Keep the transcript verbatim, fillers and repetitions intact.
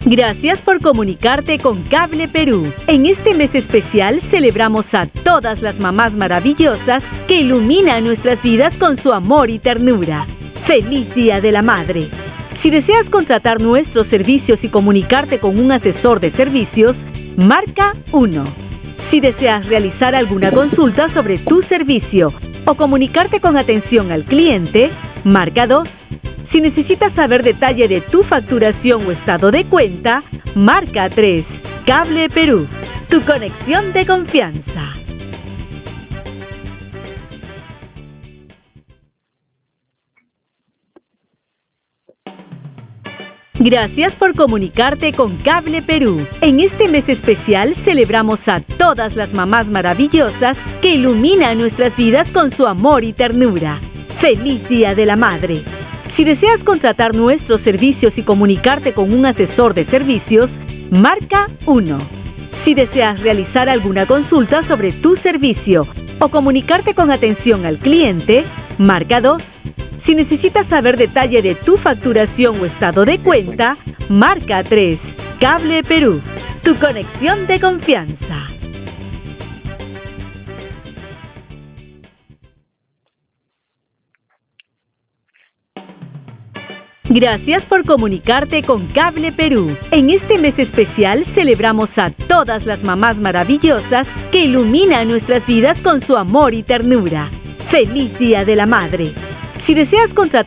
Gracias por comunicarte con Cable Perú. En este mes especial celebramos a todas las mamás maravillosas que iluminan nuestras vidas con su amor y ternura. ¡Feliz Día de la Madre! Si deseas contratar nuestros servicios y comunicarte con un asesor de servicios, marca uno. Si deseas realizar alguna consulta sobre tu servicio o comunicarte con atención al cliente, marca dos. Si necesitas saber detalle de tu facturación o estado de cuenta, marca tres. Cable Perú, tu conexión de confianza. Gracias por comunicarte con Cable Perú. En este mes especial celebramos a todas las mamás maravillosas que iluminan nuestras vidas con su amor y ternura. ¡Feliz Día de la Madre! Si deseas contratar nuestros servicios y comunicarte con un asesor de servicios, marca uno. Si deseas realizar alguna consulta sobre tu servicio o comunicarte con atención al cliente, marca dos. Si necesitas saber detalle de tu facturación o estado de cuenta, marca tres. Cable Perú, tu conexión de confianza. Gracias por comunicarte con Cable Perú. En este mes especial celebramos a todas las mamás maravillosas que iluminan nuestras vidas con su amor y ternura. ¡Feliz Día de la Madre! Si deseas contratar